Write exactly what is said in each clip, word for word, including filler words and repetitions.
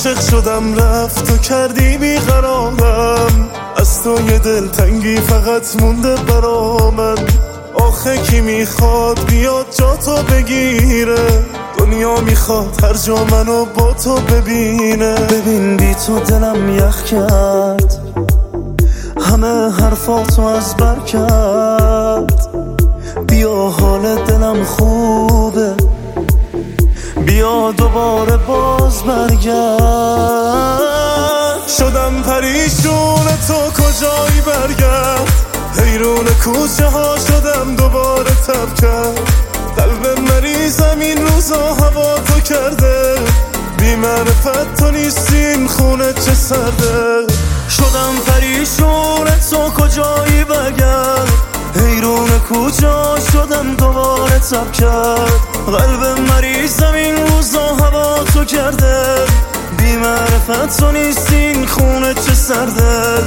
عاشق شدم رفت و کردی بیقرارم، از تو یه دلتنگی فقط مونده برا من. آخه کی میخواد بیاد جا تو بگیره، دنیا میخواد هر جا منو با تو ببینه. ببین بی تو دلم یخ کرد، همه حرفاتو از بر کرد. بیا حال دلم خوبه، بیا دوباره باز برگرد. شدم پریشون تو کجایی برگرد، حیرون کوچه ها شدم دوباره تب کرد. قلب مریضم این روزا هوا تو کرده، بی معرفت تو نیستین خونه چه سرده. شدم پریشون تو کجایی برگرد، حیرون کوچه ها شدم دوباره تب کرد. قلب مریضم این روزا هوا تو کرده، بی معرفت تو نیستین خونه چه سرده.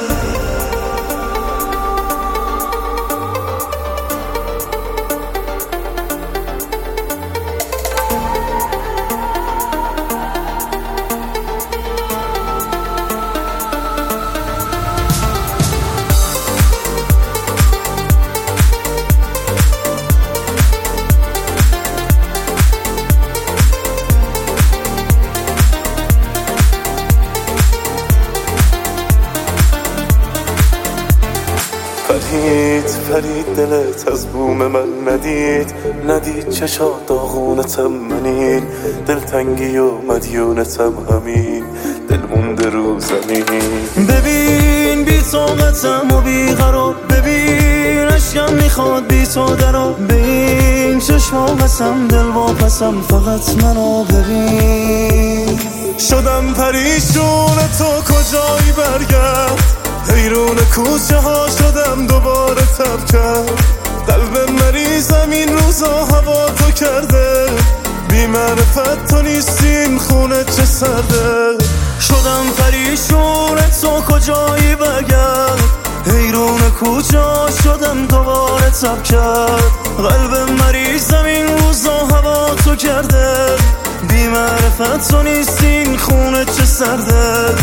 فرید فرید دلت از بوم من ندید، ندید چشات داغونتم منین. دلتنگی و مدیونتم همین، دل مونده رو زمین. ببین بی طاقتم و بیقرار، ببین عشقم میخواد بی تو درا. ببین چشما قسم دل واپسم، فقط منو ببین. شدم پریشون تو کجایی برگرد، حیرون کوچه ها شدم دوباره تب کرد. قلب مریضم این روزا هوا تو کرده، بی معرفت تو نیستین خونه چه سرده. شدم پریشون تو کجایی برگرد، حیرون کوچه ها شدم دوباره تب کرد. قلب مریضم این روزا هوا تو کرده، بی معرفت تو نیستین خونه چه سرده.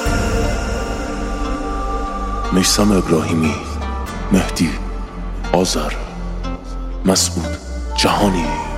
میثم ابراهیمی، مهدی آذر، مسعود جهانی.